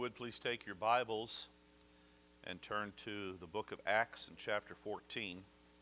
would, please take your Bibles and turn to the book of Acts in chapter 14.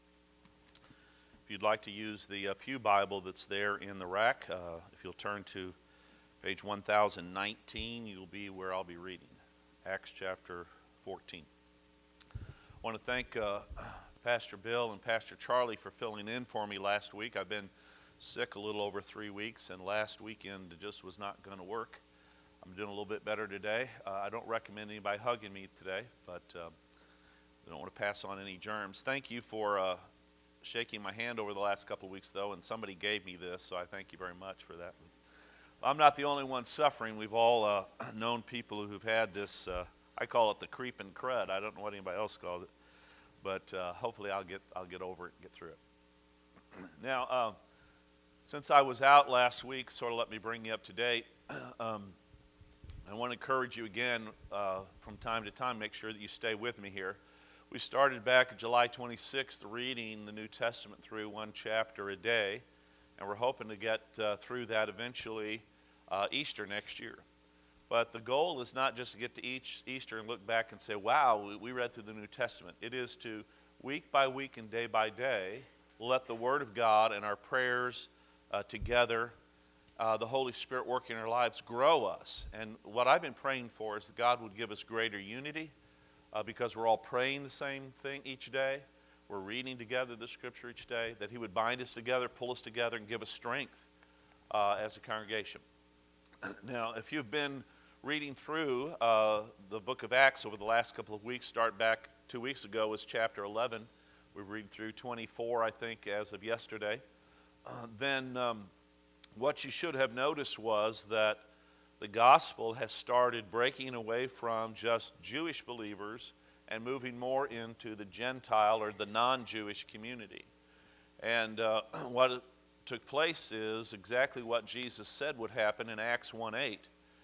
If you'd like to use the Pew Bible that's there in the rack, if you'll turn to page 1019, you'll be where I'll be reading. Acts chapter 14. I want to thank Pastor Bill and Pastor Charlie for filling in for me last week. I've been sick a little over 3 weeks, and last weekend it just was not going to work. I'm doing a little bit better today. I don't recommend anybody hugging me today, but I don't want to pass on any germs. Thank you for shaking my hand over the last couple of weeks, though, and somebody gave me this, so I thank you very much for that. I'm not the only one suffering. We've all known people who've had this, I call it the creeping crud. I don't know what anybody else calls it, but hopefully I'll get over it and get through it. Now, since I was out last week, sort of let me bring you up to date. I want to encourage you again from time to time, make sure that you stay with me here. We started back July 26th reading the New Testament through one chapter a day, and we're hoping to get through that eventually Easter next year. But the goal is not just to get to Easter and look back and say, wow, we read through the New Testament. It is to, week by week and day by day, let the Word of God and our prayers together, the Holy Spirit working in our lives, grow us. And what I've been praying for is that God would give us greater unity because we're all praying the same thing each day. We're reading together the Scripture each day, that He would bind us together, pull us together, and give us strength as a congregation. Now, if you've been reading through the book of Acts over the last couple of weeks, start back 2 weeks ago was chapter 11. We read through 24, I think, as of yesterday. Then what you should have noticed was that the gospel has started breaking away from just Jewish believers and moving more into the Gentile or the non-Jewish community. And what took place is exactly what Jesus said would happen in Acts 1:8.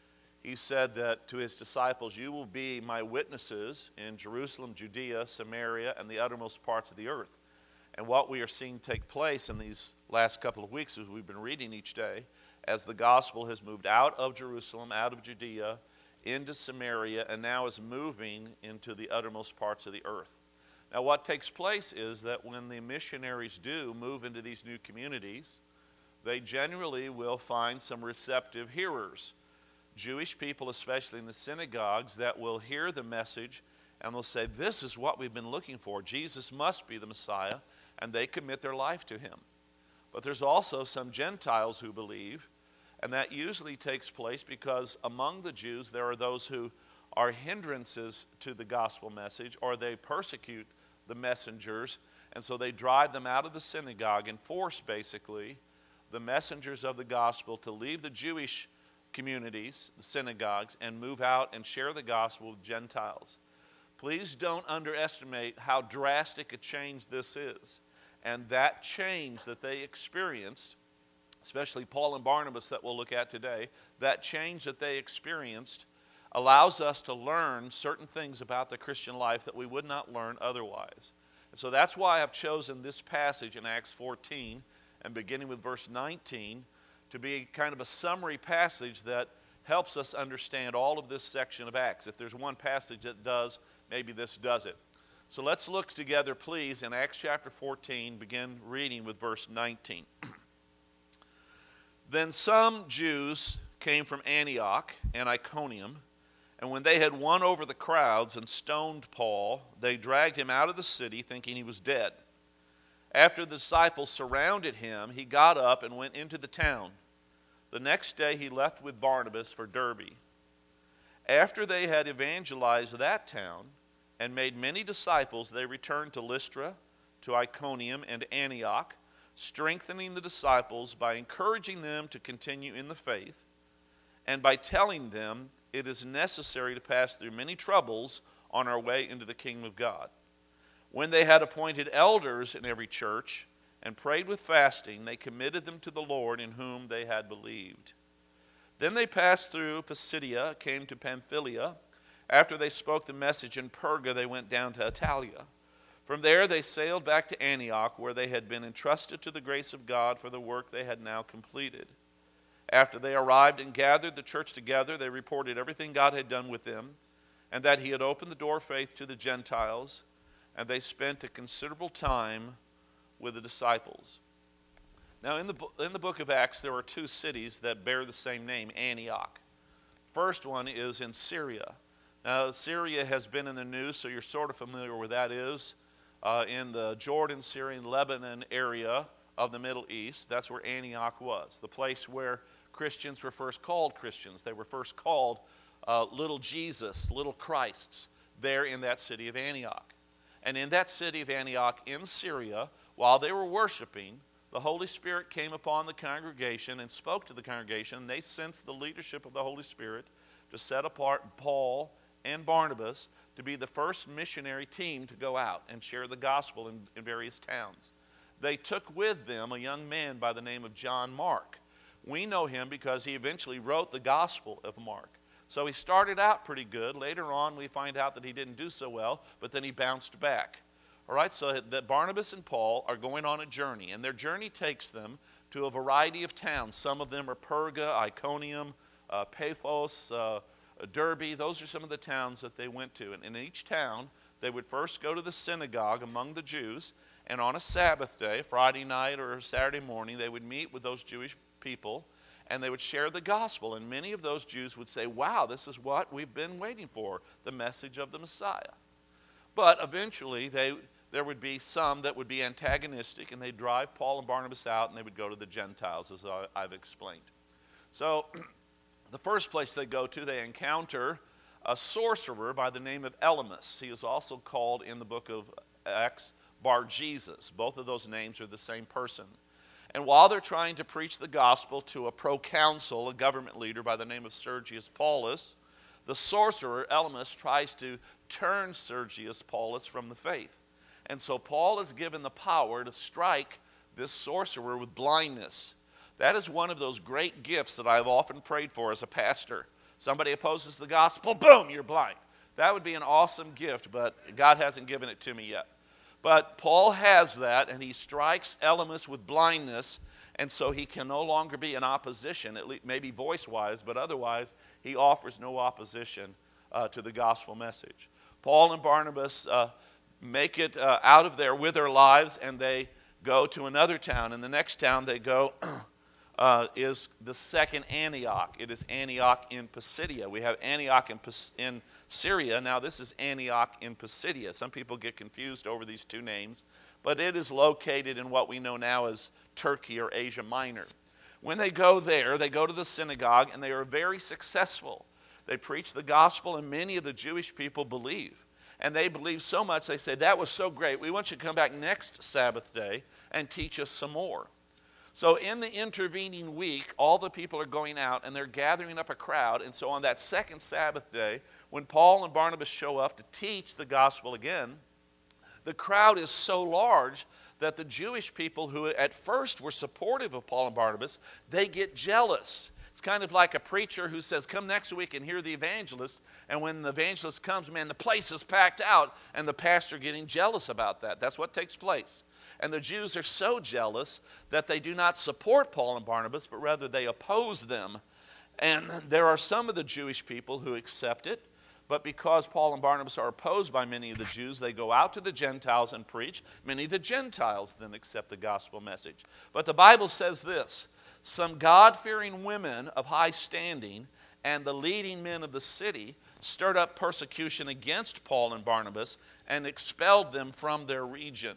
He said that to His disciples, you will be my witnesses in Jerusalem, Judea, Samaria, and the uttermost parts of the earth. And what we are seeing take place in these last couple of weeks as we've been reading each day, as the gospel has moved out of Jerusalem, out of Judea, into Samaria, and now is moving into the uttermost parts of the earth. Now what takes place is that when the missionaries do move into these new communities, they generally will find some receptive hearers. Jewish people, especially in the synagogues, that will hear the message and will say, this is what we've been looking for. Jesus must be the Messiah, and they commit their life to Him. But there's also some Gentiles who believe, and that usually takes place because among the Jews there are those who are hindrances to the gospel message, or they persecute the messengers, and so they drive them out of the synagogue and force basically the messengers of the gospel to leave the Jewish communities, the synagogues, and move out and share the gospel with Gentiles. Please don't underestimate how drastic a change this is. And that change that they experienced, especially Paul and Barnabas that we'll look at today, that change that they experienced allows us to learn certain things about the Christian life that we would not learn otherwise. And so that's why I've chosen this passage in Acts 14 and beginning with verse 19 to be kind of a summary passage that helps us understand all of this section of Acts. If there's one passage that does, maybe this does it. So let's look together, please, in Acts chapter 14, begin reading with verse 19. Then some Jews came from Antioch and Iconium, and when they had won over the crowds and stoned Paul, they dragged him out of the city, thinking he was dead. After the disciples surrounded him, he got up and went into the town. The next day he left with Barnabas for Derbe. After they had evangelized that town and made many disciples, they returned to Lystra, to Iconium, and Antioch, strengthening the disciples by encouraging them to continue in the faith, and by telling them it is necessary to pass through many troubles on our way into the kingdom of God. When they had appointed elders in every church and prayed with fasting, they committed them to the Lord in whom they had believed. Then they passed through Pisidia, came to Pamphylia. After they spoke the message in Perga, they went down to Attalia. From there they sailed back to Antioch, where they had been entrusted to the grace of God for the work they had now completed. After they arrived and gathered the church together, they reported everything God had done with them, and that he had opened the door of faith to the Gentiles, and they spent a considerable time with the disciples. Now, in the book of Acts, there are two cities that bear the same name, Antioch. First one is in Syria. Now, Syria has been in the news, so you're sort of familiar where that is. In the Jordan, Syrian, Lebanon area of the Middle East, that's where Antioch was, the place where Christians were first called Christians. They were first called little Jesus, little Christs, there in that city of Antioch. And in that city of Antioch in Syria, while they were worshiping, the Holy Spirit came upon the congregation and spoke to the congregation. They sensed the leadership of the Holy Spirit to set apart Paul and Barnabas to be the first missionary team to go out and share the gospel in various towns. They took with them a young man by the name of John Mark. We know him because he eventually wrote the Gospel of Mark. So he started out pretty good. Later on, we find out that he didn't do so well, but then he bounced back. All right, so that Barnabas and Paul are going on a journey, and their journey takes them to a variety of towns. Some of them are Perga, Iconium, Paphos, Derbe. Those are some of the towns that they went to. And in each town, they would first go to the synagogue among the Jews, and on a Sabbath day, Friday night or Saturday morning, they would meet with those Jewish people, and they would share the gospel. And many of those Jews would say, wow, this is what we've been waiting for, the message of the Messiah. But eventually, there would be some that would be antagonistic, and they'd drive Paul and Barnabas out, and they would go to the Gentiles, as I've explained. So the first place they go to, they encounter a sorcerer by the name of Elymas. He is also called in the book of Acts Bar-Jesus. Both of those names are the same person. And while they're trying to preach the gospel to a proconsul, a government leader by the name of Sergius Paulus, the sorcerer Elymas tries to turn Sergius Paulus from the faith. And so Paul is given the power to strike this sorcerer with blindness. That is one of those great gifts that I've often prayed for as a pastor. Somebody opposes the gospel, boom, you're blind. That would be an awesome gift, but God hasn't given it to me yet. But Paul has that, and he strikes Elymas with blindness, and so he can no longer be in opposition, at least maybe voice-wise, but otherwise he offers no opposition to the gospel message. Paul and Barnabas make it out of there with their lives, and they go to another town. And the next town they go is the second Antioch. It is Antioch in Pisidia. We have Antioch in Syria. Now this is Antioch in Pisidia. Some people get confused over these two names, but it is located in what we know now as Turkey or Asia Minor. When they go there, they go to the synagogue, and they are very successful. They preach the gospel, and many of the Jewish people believe. And they believe so much, they say, that was so great. We want you to come back next Sabbath day and teach us some more. So in the intervening week, all the people are going out, and they're gathering up a crowd. And so on that second Sabbath day, when Paul and Barnabas show up to teach the gospel again, the crowd is so large that the Jewish people who at first were supportive of Paul and Barnabas, they get jealous. It's kind of like a preacher who says, come next week and hear the evangelist. And when the evangelist comes, man, the place is packed out, and the pastor getting jealous about that. That's what takes place. And the Jews are so jealous that they do not support Paul and Barnabas, but rather they oppose them. And there are some of the Jewish people who accept it, but because Paul and Barnabas are opposed by many of the Jews, they go out to the Gentiles and preach. Many of the Gentiles then accept the gospel message. But the Bible says this: some God-fearing women of high standing and the leading men of the city stirred up persecution against Paul and Barnabas and expelled them from their region.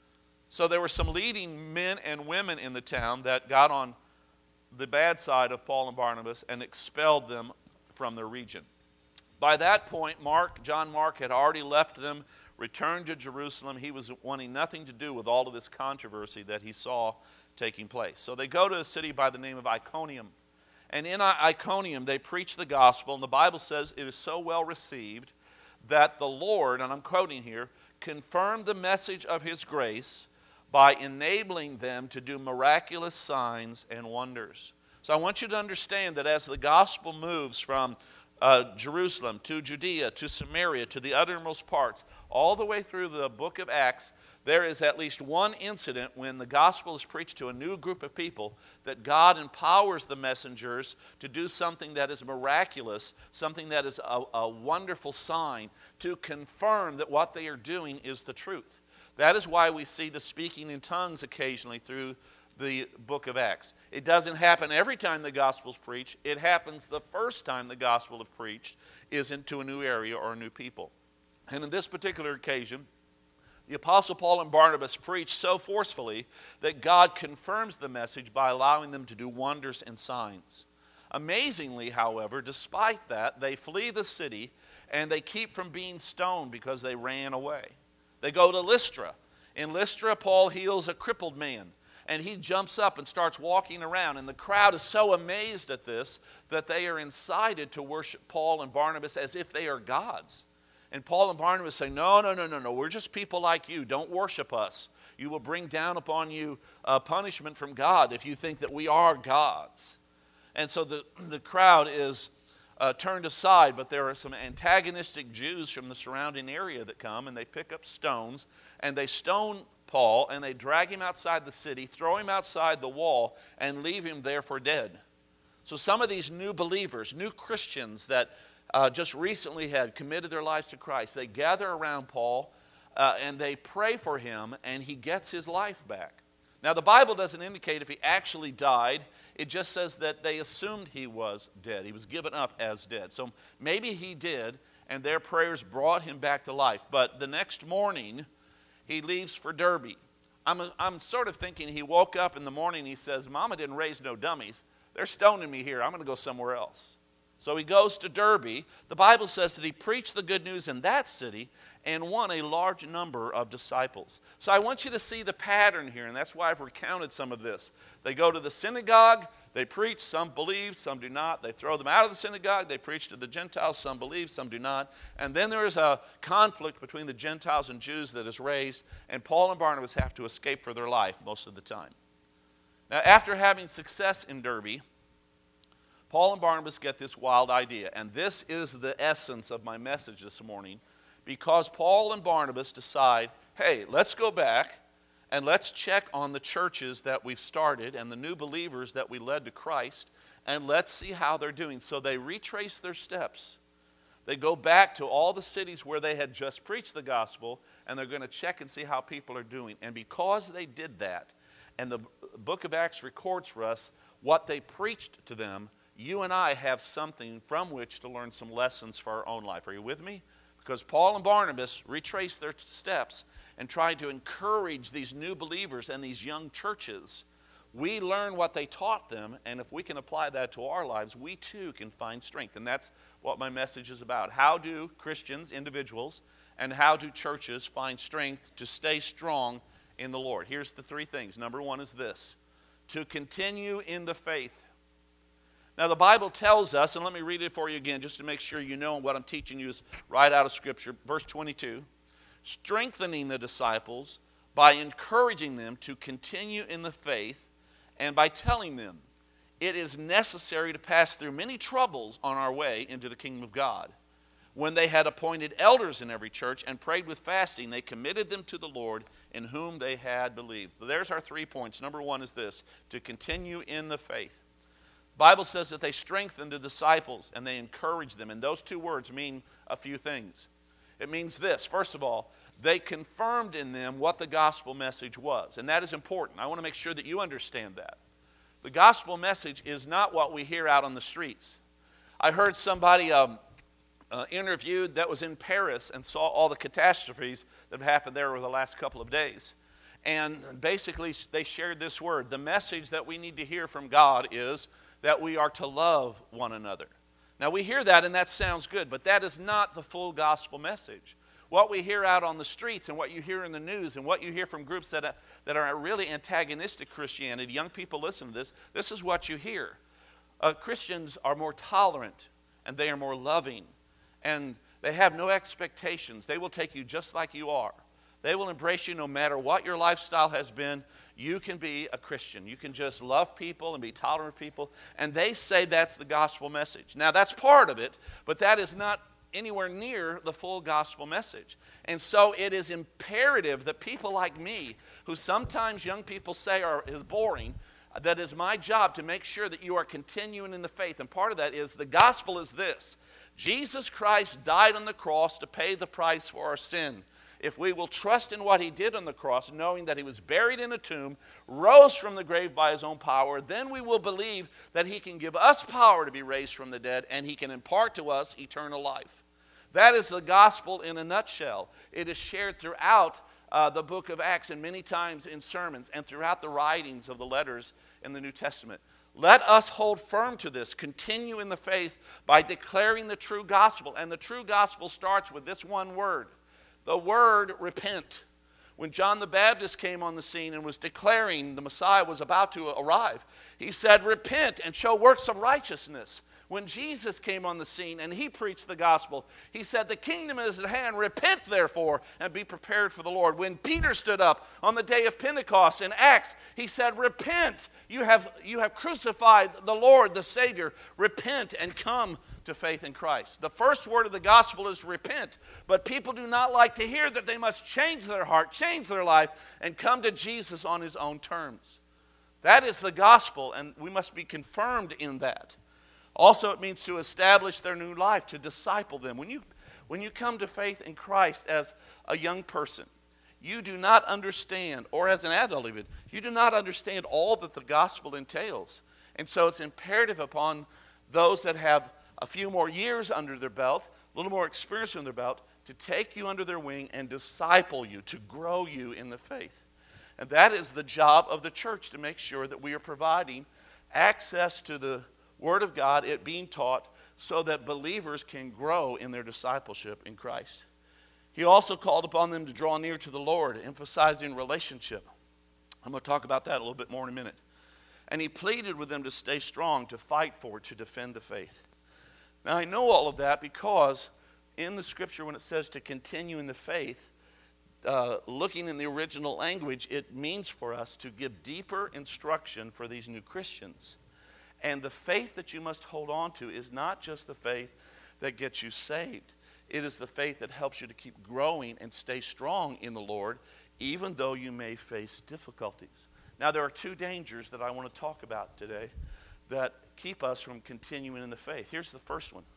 So there were some leading men and women in the town that got on the bad side of Paul and Barnabas and expelled them from their region. By that point, John Mark had already left them, returned to Jerusalem. He was wanting nothing to do with all of this controversy that he saw taking place. So they go to a city by the name of Iconium. And in Iconium, they preach the gospel, and the Bible says it is so well received that the Lord, and I'm quoting here, confirmed the message of his grace by enabling them to do miraculous signs and wonders. So I want you to understand that as the gospel moves from Jerusalem to Judea to Samaria to the uttermost parts, all the way through the book of Acts, there is at least one incident when the gospel is preached to a new group of people that God empowers the messengers to do something that is miraculous, something that is a wonderful sign to confirm that what they are doing is the truth. That is why we see the speaking in tongues occasionally through the book of Acts. It doesn't happen every time the gospel is preached. It happens the first time the gospel is preached is into a new area or a new people. And in this particular occasion, the Apostle Paul and Barnabas preach so forcefully that God confirms the message by allowing them to do wonders and signs. Amazingly, however, despite that, they flee the city and they keep from being stoned because they ran away. They go to Lystra. In Lystra, Paul heals a crippled man, and he jumps up and starts walking around, and the crowd is so amazed at this that they are incited to worship Paul and Barnabas as if they are gods. And Paul and Barnabas say, no, we're just people like you. Don't worship us. You will bring down upon you punishment from God if you think that we are gods. And so the crowd is turned aside, but there are some antagonistic Jews from the surrounding area that come, and they pick up stones, and they stone Paul, and they drag him outside the city, throw him outside the wall, and leave him there for dead. So some of these new believers, new Christians that just recently had committed their lives to Christ, they gather around Paul and they pray for him, and he gets his life back. Now the Bible doesn't indicate if he actually died. It just says that they assumed he was dead. He was given up as dead. So maybe he did, and their prayers brought him back to life. But the next morning, he leaves for Derbe. I'm sort of thinking he woke up in the morning, he says, Mama didn't raise no dummies. They're stoning me here. I'm going to go somewhere else. So he goes to Derbe. The Bible says that he preached the good news in that city and won a large number of disciples. So I want you to see the pattern here, and that's why I've recounted some of this. They go to the synagogue, they preach, some believe, some do not. They throw them out of the synagogue, they preach to the Gentiles, some believe, some do not. And then there is a conflict between the Gentiles and Jews that is raised, and Paul and Barnabas have to escape for their life most of the time. Now, after having success in Derbe, Paul and Barnabas get this wild idea, and this is the essence of my message this morning, because Paul and Barnabas decide, hey, let's go back and let's check on the churches that we've started and the new believers that we led to Christ, and let's see how they're doing. So they retrace their steps. They go back to all the cities where they had just preached the gospel, and they're going to check and see how people are doing. And because they did that, and the book of Acts records for us what they preached to them, you and I have something from which to learn some lessons for our own life. Are you with me? Because Paul and Barnabas retraced their steps and tried to encourage these new believers and these young churches. We learn what they taught them, and if we can apply that to our lives, we too can find strength. And that's what my message is about. How do Christians, individuals, and how do churches find strength to stay strong in the Lord? Here's the three things. Number one is this: to continue in the faith. Now, the Bible tells us, and let me read it for you again just to make sure you know what I'm teaching you is right out of Scripture. Verse 22, strengthening the disciples by encouraging them to continue in the faith and by telling them it is necessary to pass through many troubles on our way into the kingdom of God. When they had appointed elders in every church and prayed with fasting, they committed them to the Lord in whom they had believed. So there's our 3 points. Number one is this: to continue in the faith. The Bible says that they strengthened the disciples and they encouraged them. And those two words mean a few things. It means this: first of all, they confirmed in them what the gospel message was. And that is important. I want to make sure that you understand that. The gospel message is not what we hear out on the streets. I heard somebody interviewed that was in Paris and saw all the catastrophes that have happened there over the last couple of days. And basically they shared this word: the message that we need to hear from God is that we are to love one another. Now we hear that and that sounds good, but that is not the full gospel message. What we hear out on the streets and what you hear in the news and what you hear from groups that are really antagonistic Christianity, young people listen to this is what you hear. Christians are more tolerant and they are more loving and they have no expectations. They will take you just like you are. They will embrace you no matter what your lifestyle has been. You can be a Christian. You can just love people and be tolerant of people. And they say that's the gospel message. Now, that's part of it, but that is not anywhere near the full gospel message. And so it is imperative that people like me, who sometimes young people say is boring, that is my job to make sure that you are continuing in the faith. And part of that is the gospel is this: Jesus Christ died on the cross to pay the price for our sin. If we will trust in what he did on the cross, knowing that he was buried in a tomb, rose from the grave by his own power, then we will believe that he can give us power to be raised from the dead, and he can impart to us eternal life. That is the gospel in a nutshell. It is shared throughout the book of Acts and many times in sermons and throughout the writings of the letters in the New Testament. Let us hold firm to this, continue in the faith by declaring the true gospel. And the true gospel starts with this one word. The word repent. When John the Baptist came on the scene and was declaring the Messiah was about to arrive, he said, repent and show works of righteousness. When Jesus came on the scene and he preached the gospel, he said, the kingdom is at hand, repent therefore and be prepared for the Lord. When Peter stood up on the day of Pentecost in Acts, he said, repent, you have crucified the Lord, the Savior. Repent and come to faith in Christ. The first word of the gospel is repent, but people do not like to hear that they must change their heart, change their life, and come to Jesus on his own terms. That is the gospel, and we must be confirmed in that. Also, it means to establish their new life, to disciple them. When you come to faith in Christ as a young person, you do not understand, or as an adult even, you do not understand all that the gospel entails. And so it's imperative upon those that have a few more years under their belt, a little more experience under their belt, to take you under their wing and disciple you, to grow you in the faith. And that is the job of the church, to make sure that we are providing access to the Word of God, it being taught, so that believers can grow in their discipleship in Christ. He also called upon them to draw near to the Lord, emphasizing relationship. I'm going to talk about that a little bit more in a minute. And he pleaded with them to stay strong, to fight for, to defend the faith. Now, I know all of that because in the scripture, when it says to continue in the faith, looking in the original language, it means for us to give deeper instruction for these new Christians. And the faith that you must hold on to is not just the faith that gets you saved. It is the faith that helps you to keep growing and stay strong in the Lord, even though you may face difficulties. Now, there are two dangers that I want to talk about today that keep us from continuing in the faith. Here's the first one.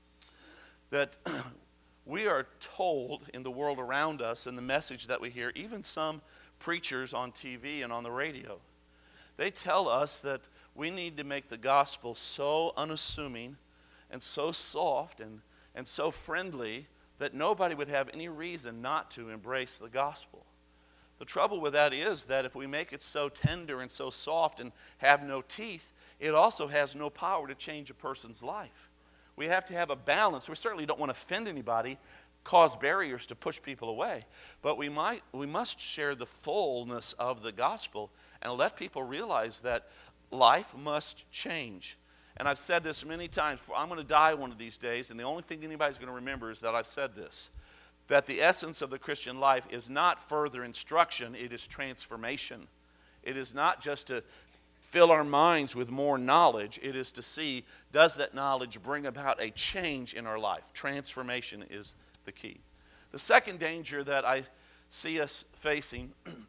That we are told in the world around us, and the message that we hear, even some preachers on TV and on the radio, they tell us that we need to make the gospel so unassuming and so soft and so friendly that nobody would have any reason not to embrace the gospel. The trouble with that is that if we make it so tender and so soft and have no teeth, it also has no power to change a person's life. We have to have a balance. We certainly don't want to offend anybody, cause barriers to push people away, but we must share the fullness of the gospel and let people realize that life must change. And I've said this many times. I'm going to die one of these days, and the only thing anybody's going to remember is that I've said this, that the essence of the Christian life is not further instruction, it is transformation. It is not just to fill our minds with more knowledge. It is to see, does that knowledge bring about a change in our life? Transformation is the key. The second danger that I see us facing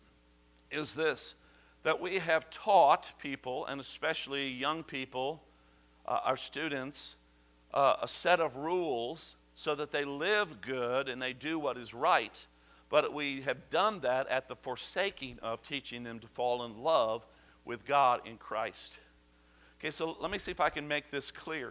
is this, that we have taught people, and especially young people, our students, a set of rules so that they live good and they do what is right. But we have done that at the forsaking of teaching them to fall in love with God in Christ. Okay, so let me see if I can make this clear.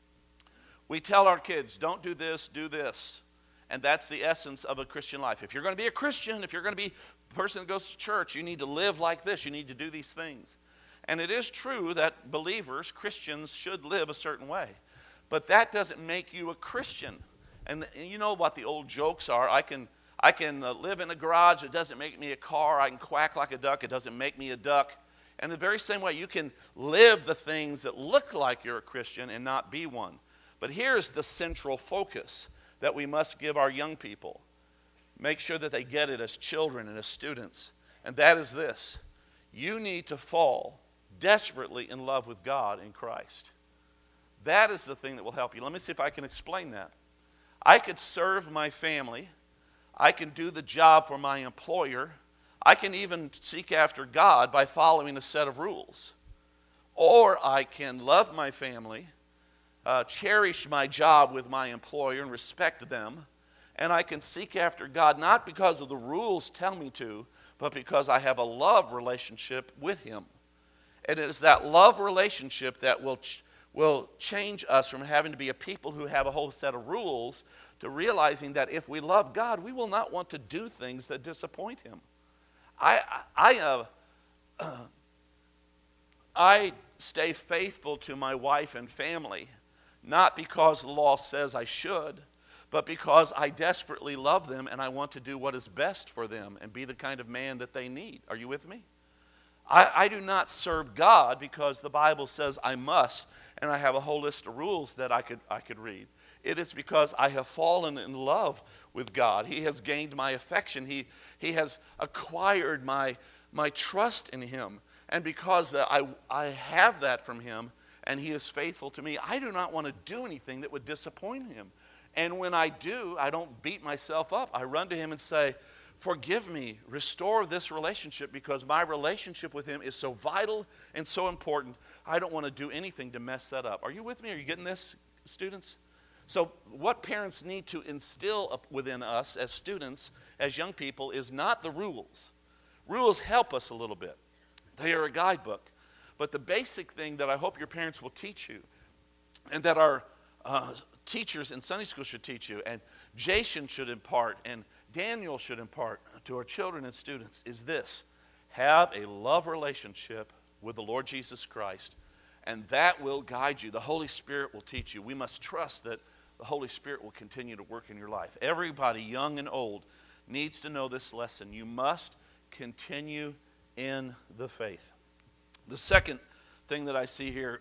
We tell our kids, don't do this, do this. And that's the essence of a Christian life. If you're going to be a Christian, if you're going to be a person that goes to church, you need to live like this. You need to do these things. And it is true that believers, Christians, should live a certain way. But that doesn't make you a Christian. And you know what the old jokes are. I can live in a garage. It doesn't make me a car. I can quack like a duck. It doesn't make me a duck. And the very same way, you can live the things that look like you're a Christian and not be one. But here's the central focus that we must give our young people. Make sure that they get it as children and as students. And that is this. You need to fall desperately in love with God in Christ. That is the thing that will help you. Let me see if I can explain that. I could serve my family. I can do the job for my employer. I can even seek after God by following a set of rules. Or I can love my family, cherish my job with my employer and respect them, and I can seek after God not because of the rules tell me to, but because I have a love relationship with Him. And it is that love relationship that will change us from having to be a people who have a whole set of rules to realizing that if we love God, we will not want to do things that disappoint Him. I stay faithful to my wife and family, not because the law says I should, but because I desperately love them and I want to do what is best for them and be the kind of man that they need. Are you with me? I do not serve God because the Bible says I must, and I have a whole list of rules that I could read. It is because I have fallen in love with God. He has gained my affection. He has acquired my trust in Him. And because I have that from Him and He is faithful to me, I do not want to do anything that would disappoint Him. And when I do, I don't beat myself up. I run to Him and say, forgive me, restore this relationship because my relationship with Him is so vital and so important. I don't want to do anything to mess that up. Are you with me? Are you getting this, students? So what parents need to instill within us as students, as young people, is not the rules. Rules help us a little bit. They are a guidebook. But the basic thing that I hope your parents will teach you, and that our teachers in Sunday school should teach you, and Jason should impart, and Daniel should impart to our children and students, is this: have a love relationship with the Lord Jesus Christ, and that will guide you. The Holy Spirit will teach you. We must trust that the Holy Spirit will continue to work in your life. Everybody, young and old, needs to know this lesson. You must continue in the faith. The second thing that I see here,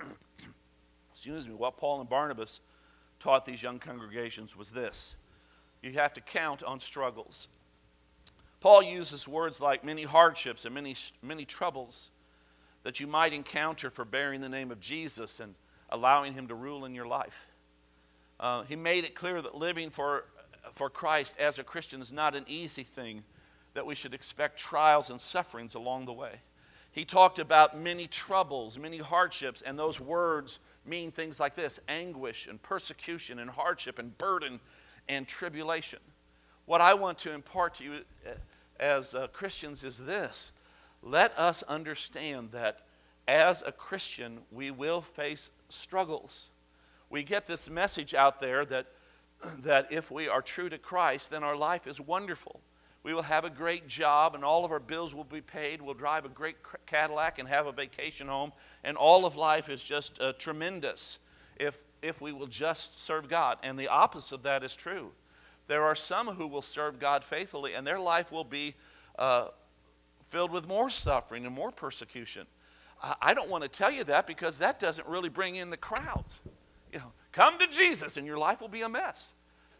what Paul and Barnabas taught these young congregations was this: you have to count on struggles. Paul uses words like many hardships and many troubles that you might encounter for bearing the name of Jesus and allowing Him to rule in your life. He made it clear that living for Christ as a Christian is not an easy thing, that we should expect trials and sufferings along the way. He talked about many troubles, many hardships, and those words mean things like this: anguish and persecution and hardship and burden and tribulation. What I want to impart to you as Christians is this: let us understand that as a Christian we will face struggles. We get this message out there that if we are true to Christ, then our life is wonderful. We will have a great job and all of our bills will be paid. We'll drive a great Cadillac and have a vacation home, and all of life is just tremendous if we will just serve God. And the opposite of that is true. There are some who will serve God faithfully and their life will be filled with more suffering and more persecution. I don't want to tell you that because that doesn't really bring in the crowds. Come to Jesus and your life will be a mess.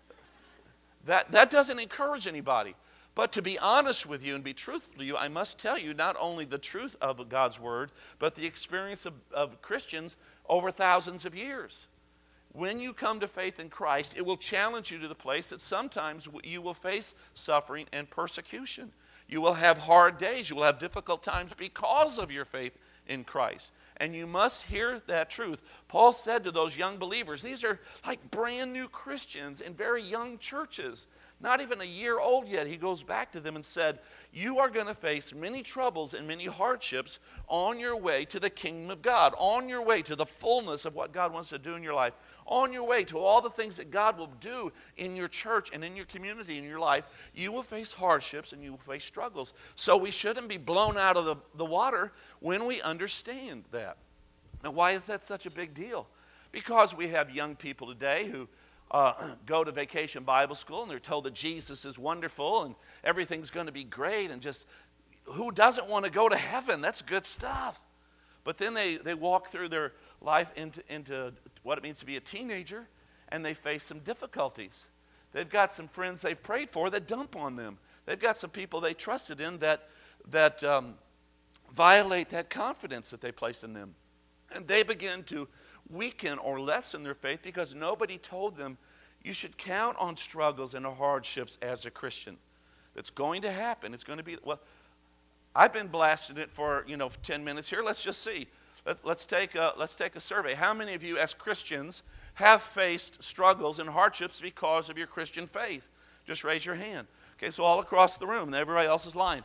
That doesn't encourage anybody. But to be honest with you and be truthful to you, I must tell you not only the truth of God's Word, but the experience of Christians over thousands of years. When you come to faith in Christ, it will challenge you to the place that sometimes you will face suffering and persecution. You will have hard days. You will have difficult times because of your faith in Christ. And you must hear that truth. Paul said to those young believers, these are like brand new Christians in very young churches, not even a year old yet. He goes back to them and said, you are going to face many troubles and many hardships on your way to the kingdom of God, on your way to the fullness of what God wants to do in your life, on your way to all the things that God will do in your church and in your community, in your life. You will face hardships and you will face struggles. So we shouldn't be blown out of the water when we understand that. Now, why is that such a big deal? Because we have young people today who go to Vacation Bible School and they're told that Jesus is wonderful and everything's going to be great, and just who doesn't want to go to heaven? That's good stuff. But then they walk through their life into what it means to be a teenager, and they face some difficulties. They've got some friends they've prayed for that dump on them. They've got some people they trusted in that violate that confidence that they placed in them. And they begin to weaken or lessen their faith because nobody told them, You should count on struggles and hardships as a Christian. It's going to happen. It's going to be, well, I've been blasting it for 10 minutes here. Let's just see. Let's take a survey. How many of you as Christians have faced struggles and hardships because of your Christian faith? Just raise your hand. Okay, so all across the room, everybody else is lying.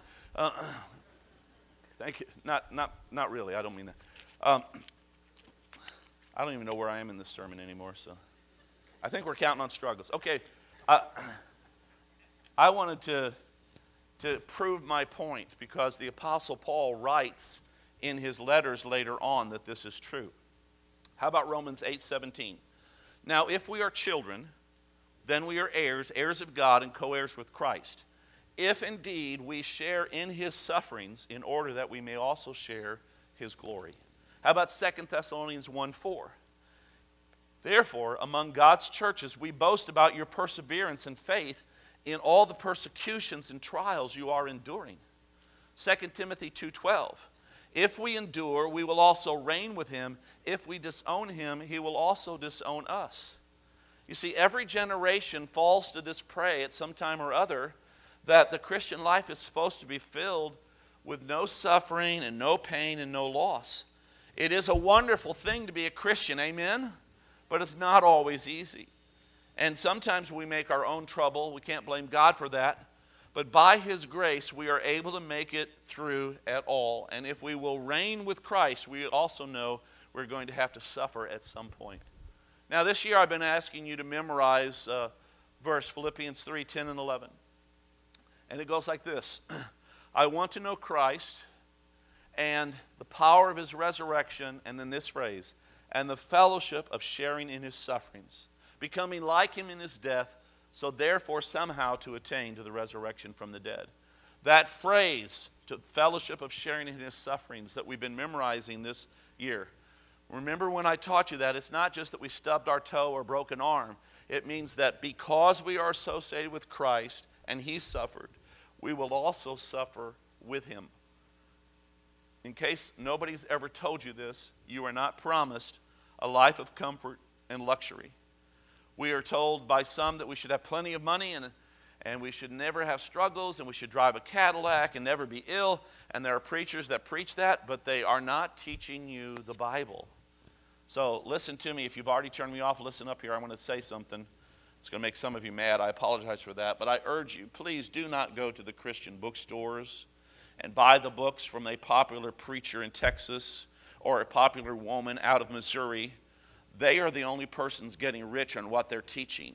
Thank you. Not really. I don't mean that. I don't even know where I am in this sermon anymore. So, I think we're counting on struggles. Okay, I wanted to prove my point because the Apostle Paul writes in his letters later on that this is true. How about Romans 8:17? Now, if we are children, then we are heirs, heirs of God, and co-heirs with Christ. If indeed we share in his sufferings, in order that we may also share his glory. How about 2 Thessalonians 1:4? Therefore, among God's churches, we boast about your perseverance and faith in all the persecutions and trials you are enduring. 2 Timothy 2:12. If we endure, we will also reign with him. If we disown him, he will also disown us. You see, every generation falls to this prey at some time or other that the Christian life is supposed to be filled with no suffering and no pain and no loss. It is a wonderful thing to be a Christian, amen? But it's not always easy. And sometimes we make our own trouble. We can't blame God for that. But by his grace, we are able to make it through at all. And if we will reign with Christ, we also know we're going to have to suffer at some point. Now, this year I've been asking you to memorize verse Philippians 3:10 and 11. And it goes like this. I want to know Christ and the power of his resurrection, and then this phrase, and the fellowship of sharing in his sufferings, becoming like him in his death, so therefore somehow to attain to the resurrection from the dead. That phrase, to fellowship of sharing in his sufferings, that we've been memorizing this year. Remember when I taught you that, it's not just that we stubbed our toe or broke an arm. It means that because we are associated with Christ and he suffered, we will also suffer with him. In case nobody's ever told you this, you are not promised a life of comfort and luxury. We are told by some that we should have plenty of money and we should never have struggles and we should drive a Cadillac and never be ill. And there are preachers that preach that, but they are not teaching you the Bible. So listen to me. If you've already turned me off, listen up here. I want to say something. It's going to make some of you mad. I apologize for that. But I urge you, please do not go to the Christian bookstores and buy the books from a popular preacher in Texas or a popular woman out of Missouri. They are the only persons getting rich on what they're teaching.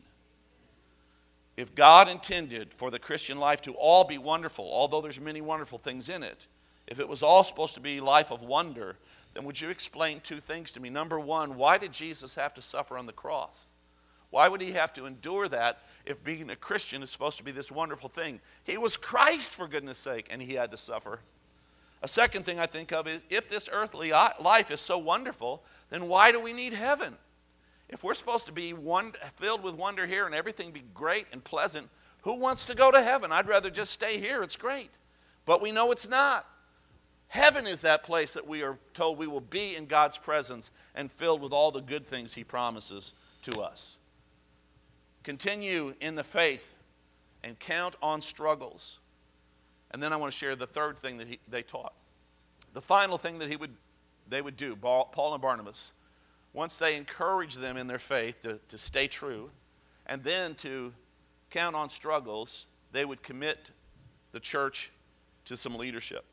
If God intended for the Christian life to all be wonderful, although there's many wonderful things in it, if it was all supposed to be life of wonder, then would you explain two things to me? Number one, why did Jesus have to suffer on the cross? Why would he have to endure that if being a Christian is supposed to be this wonderful thing? He was Christ, for goodness sake, and he had to suffer. A second thing I think of is, if this earthly life is so wonderful, then why do we need heaven? If we're supposed to be filled with wonder here and everything be great and pleasant, who wants to go to heaven? I'd rather just stay here. It's great. But we know it's not. Heaven is that place that we are told we will be in God's presence and filled with all the good things he promises to us. Continue in the faith and count on struggles. And then I want to share the third thing that they taught. The final thing that they would do, Paul and Barnabas, once they encouraged them in their faith to stay true, and then to count on struggles, they would commit the church to some leadership.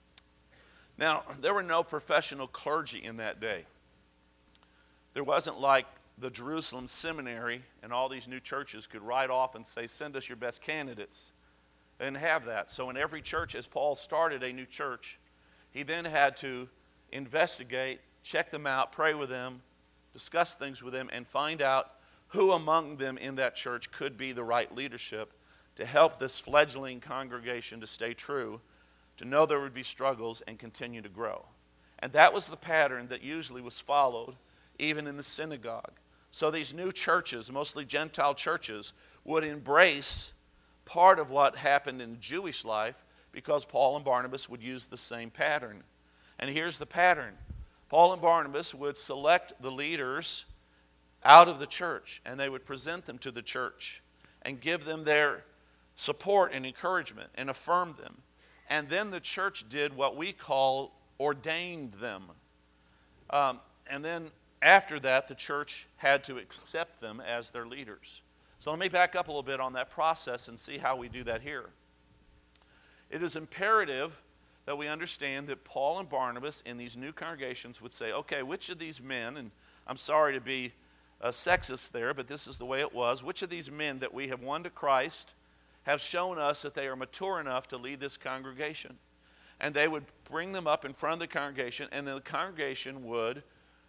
Now, there were no professional clergy in that day. There wasn't like the Jerusalem Seminary and all these new churches could write off and say, send us your best candidates. They didn't have that. So in every church, as Paul started a new church, he then had to investigate, check them out, pray with them, discuss things with them, and find out who among them in that church could be the right leadership to help this fledgling congregation to stay true, to know there would be struggles and continue to grow. And that was the pattern that usually was followed even in the synagogue. So these new churches, mostly Gentile churches, would embrace part of what happened in Jewish life because Paul and Barnabas would use the same pattern. And here's the pattern. Paul and Barnabas would select the leaders out of the church, and they would present them to the church and give them their support and encouragement and affirm them. And then the church did what we call ordained them. And then after that, the church had to accept them as their leaders. So let me back up a little bit on that process and see how we do that here. It is imperative that we understand that Paul and Barnabas in these new congregations would say, okay, which of these men, and I'm sorry to be sexist there, but this is the way it was, which of these men that we have won to Christ have shown us that they are mature enough to lead this congregation? And they would bring them up in front of the congregation, and then the congregation would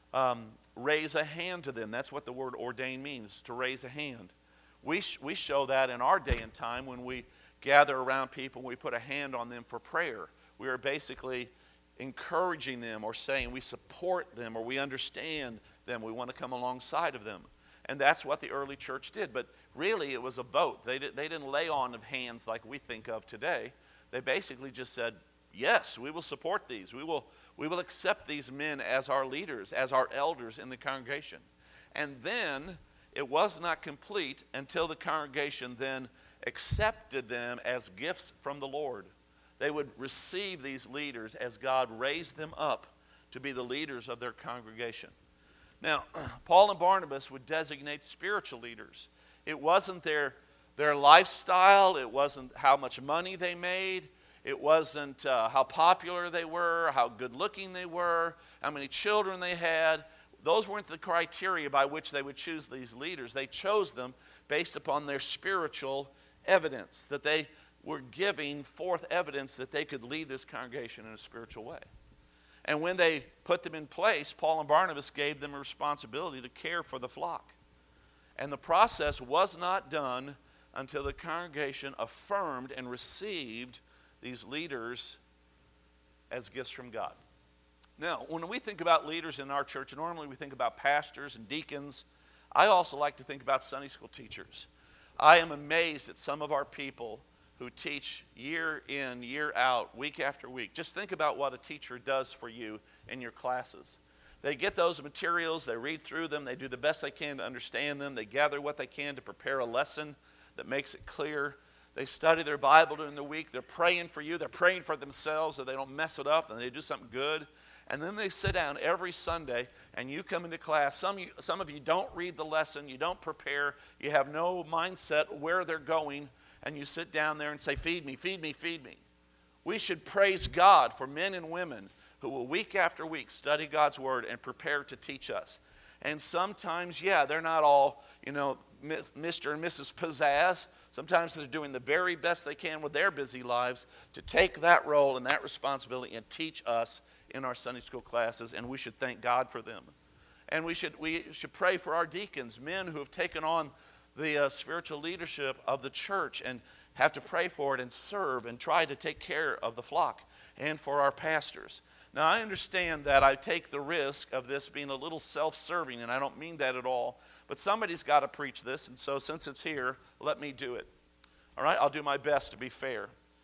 raise a hand to them. That's what the word ordain means, to raise a hand. We show that in our day and time when we gather around people and we put a hand on them for prayer. We are basically encouraging them or saying we support them or we understand them. We want to come alongside of them. And that's what the early church did. But really it was a vote. They didn't lay on of hands like we think of today. They basically just said, yes, we will support these. We will accept these men as our leaders, as our elders in the congregation. And then it was not complete until the congregation then accepted them as gifts from the Lord. They would receive these leaders as God raised them up to be the leaders of their congregation. Now, Paul and Barnabas would designate spiritual leaders. It wasn't their lifestyle. It wasn't how much money they made. It wasn't how popular they were, how good looking they were, how many children they had. Those weren't the criteria by which they would choose these leaders. They chose them based upon their spiritual evidence, that they were giving forth evidence that they could lead this congregation in a spiritual way. And when they put them in place, Paul and Barnabas gave them a responsibility to care for the flock. And the process was not done until the congregation affirmed and received these leaders as gifts from God. Now, when we think about leaders in our church, normally we think about pastors and deacons. I also like to think about Sunday school teachers. I am amazed at some of our people who teach year in, year out, week after week. Just think about what a teacher does for you in your classes. They get those materials, they read through them, they do the best they can to understand them, they gather what they can to prepare a lesson that makes it clear. They study their Bible during the week, they're praying for you, they're praying for themselves that they don't mess it up and they do something good. And then they sit down every Sunday and you come into class. Some of you don't read the lesson, you don't prepare, you have no mindset where they're going, and you sit down there and say, feed me, feed me, feed me. We should praise God for men and women who will week after week study God's Word and prepare to teach us. And sometimes, they're not all, Mr. and Mrs. Pizzazz. Sometimes they're doing the very best they can with their busy lives to take that role and that responsibility and teach us in our Sunday school classes, and we should thank God for them. And we should pray for our deacons, men who have taken on the spiritual leadership of the church and have to pray for it and serve and try to take care of the flock, and for our pastors. Now, I understand that I take the risk of this being a little self-serving, and I don't mean that at all, but somebody's got to preach this, and so since it's here, let me do it. All right? I'll do my best to be fair.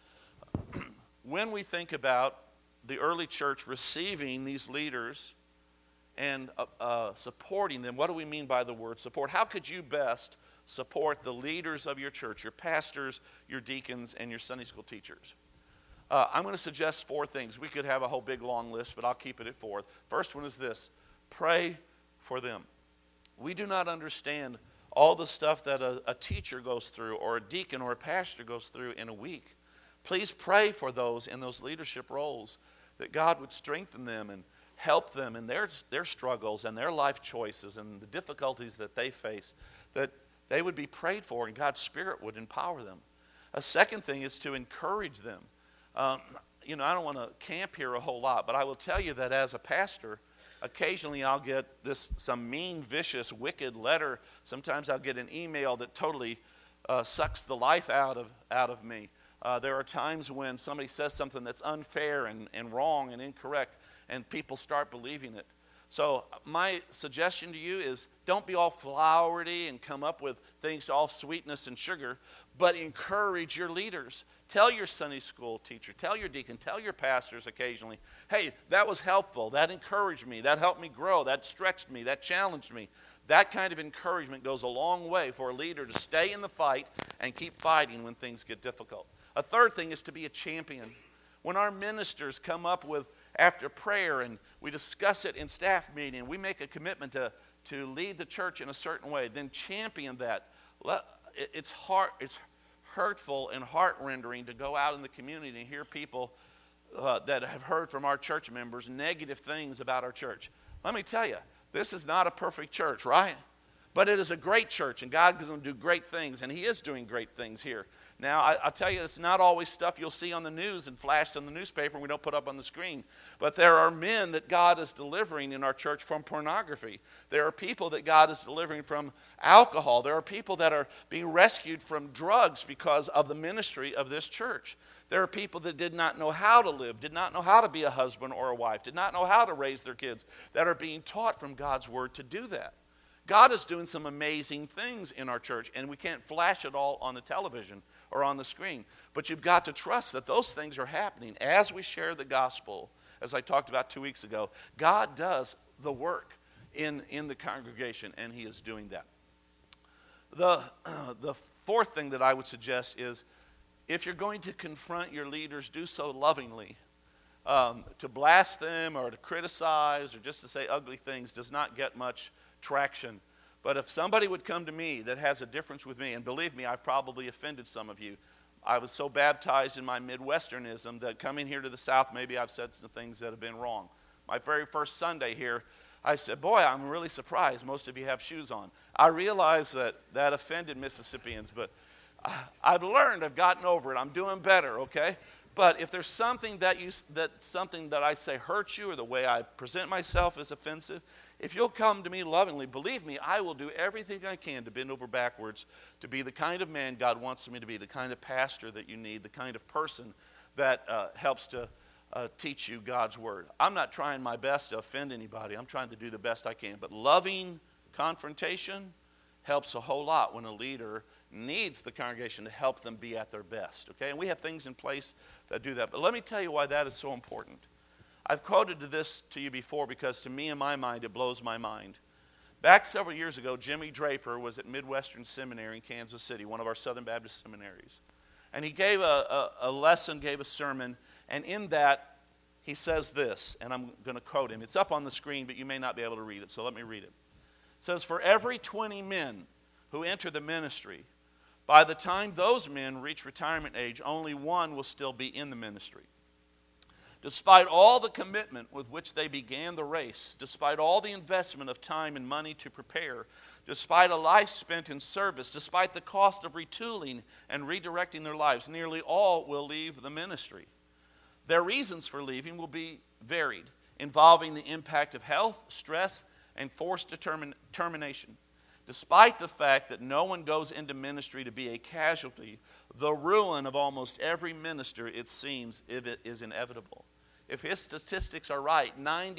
When we think about the early church receiving these leaders and supporting them, what do we mean by the word support? How could you best support the leaders of your church, your pastors, your deacons, and your Sunday school teachers? I'm going to suggest 4 things. We could have a whole big long list, but I'll keep it at 4. First one is this: pray for them. We do not understand all the stuff that a teacher goes through, or a deacon or a pastor goes through in a week. Please pray for those in those leadership roles, that God would strengthen them and help them in their struggles and their life choices and the difficulties that they face, that they would be prayed for and God's Spirit would empower them. A second thing is to encourage them. I don't want to camp here a whole lot, but I will tell you that as a pastor, occasionally I'll get some mean, vicious, wicked letter. Sometimes I'll get an email that totally sucks the life out of me. There are times when somebody says something that's unfair and wrong and incorrect, and people start believing it. So my suggestion to you is don't be all flowery and come up with things all sweetness and sugar, but encourage your leaders. Tell your Sunday school teacher, tell your deacon, tell your pastors occasionally, hey, that was helpful, that encouraged me, that helped me grow, that stretched me, that challenged me. That kind of encouragement goes a long way for a leader to stay in the fight and keep fighting when things get difficult. A third thing is to be a champion. When our ministers come up with, after prayer, and we discuss it in staff meeting, we make a commitment to lead the church in a certain way, then champion that. It's hurtful and heart-rendering to go out in the community and hear people that have heard from our church members negative things about our church. Let me tell you, this is not a perfect church, right? But it is a great church, and God is going to do great things, and He is doing great things here. Now, I'll tell you, it's not always stuff you'll see on the news and flashed on the newspaper and we don't put up on the screen. But there are men that God is delivering in our church from pornography. There are people that God is delivering from alcohol. There are people that are being rescued from drugs because of the ministry of this church. There are people that did not know how to live, did not know how to be a husband or a wife, did not know how to raise their kids, that are being taught from God's word to do that. God is doing some amazing things in our church, and we can't flash it all on the television or on the screen. But you've got to trust that those things are happening as we share the gospel. As I talked about 2 weeks ago, God does the work in the congregation, and He is doing that. The fourth thing that I would suggest is, if you're going to confront your leaders, do so lovingly. To blast them or to criticize or just to say ugly things does not get much traction. But if somebody would come to me that has a difference with me, and believe me, I've probably offended some of you. I was so baptized in my Midwesternism that coming here to the South, maybe I've said some things that have been wrong. My very first Sunday here, I said, boy, I'm really surprised most of you have shoes on. I realize that offended Mississippians, but I've learned, I've gotten over it. I'm doing better, okay? But if there's something that I say hurts you, or the way I present myself is offensive, if you'll come to me lovingly, believe me, I will do everything I can to bend over backwards to be the kind of man God wants me to be, the kind of pastor that you need, the kind of person that helps to teach you God's word. I'm not trying my best to offend anybody. I'm trying to do the best I can. But loving confrontation helps a whole lot when a leader needs the congregation to help them be at their best. Okay, and we have things in place that do that. But let me tell you why that is so important. I've quoted this to you before because to me, in my mind, it blows my mind. Back several years ago, Jimmy Draper was at Midwestern Seminary in Kansas City, one of our Southern Baptist seminaries. And he gave a lesson, gave a sermon, and in that, he says this, and I'm going to quote him. It's up on the screen, but you may not be able to read it, so let me read it. It says, "For every 20 men who enter the ministry, by the time those men reach retirement age, only one will still be in the ministry. Despite all the commitment with which they began the race, despite all the investment of time and money to prepare, despite a life spent in service, despite the cost of retooling and redirecting their lives, nearly all will leave the ministry. Their reasons for leaving will be varied, involving the impact of health, stress, and forced termination. Despite the fact that no one goes into ministry to be a casualty, the ruin of almost every minister, it seems, is inevitable. If his statistics are right,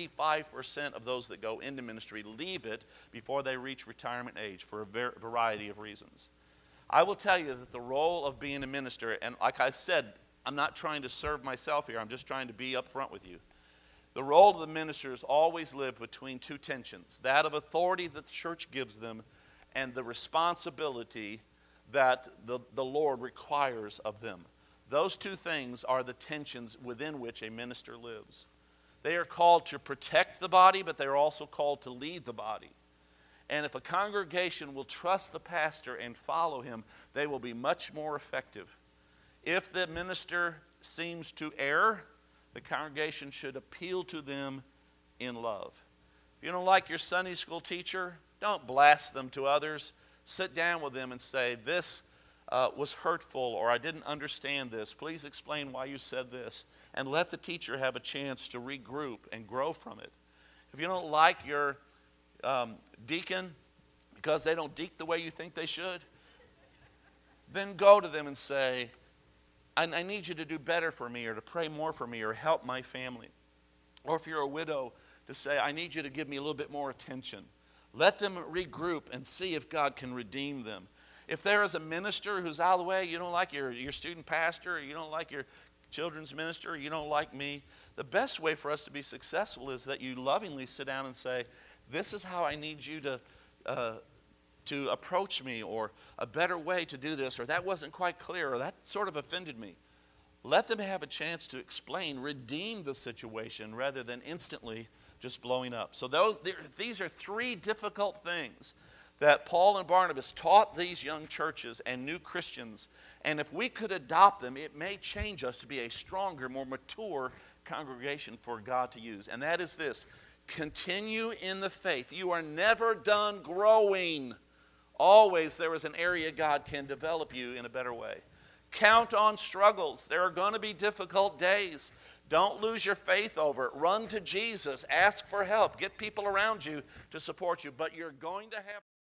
95% of those that go into ministry leave it before they reach retirement age for a variety of reasons. I will tell you that the role of being a minister, and like I said, I'm not trying to serve myself here, I'm just trying to be upfront with you. The role of the ministers always live between two tensions, that of authority that the church gives them and the responsibility that the Lord requires of them. Those two things are the tensions within which a minister lives. They are called to protect the body, but they are also called to lead the body. And if a congregation will trust the pastor and follow him, they will be much more effective. If the minister seems to err, the congregation should appeal to them in love. If you don't like your Sunday school teacher, don't blast them to others. Sit down with them and say, this was hurtful, or I didn't understand this. Please explain why you said this. And let the teacher have a chance to regroup and grow from it. If you don't like your deacon because they don't deacon the way you think they should, then go to them and say, I need you to do better for me, or to pray more for me, or help my family. Or if you're a widow, to say, I need you to give me a little bit more attention. Let them regroup and see if God can redeem them. If there is a minister who's out of the way, you don't like your student pastor, or you don't like your children's minister, or you don't like me, the best way for us to be successful is that you lovingly sit down and say, this is how I need you to to approach me, or a better way to do this, or that wasn't quite clear, or that sort of offended me. Let them have a chance to explain, redeem the situation, rather than instantly just blowing up. So these are three difficult things that Paul and Barnabas taught these young churches and new Christians. And if we could adopt them, it may change us to be a stronger, more mature congregation for God to use. And that is this: continue in the faith. You are never done growing. Always there is an area God can develop you in a better way. Count on struggles. There are going to be difficult days. Don't lose your faith over it. Run to Jesus. Ask for help. Get people around you to support you. But you're going to have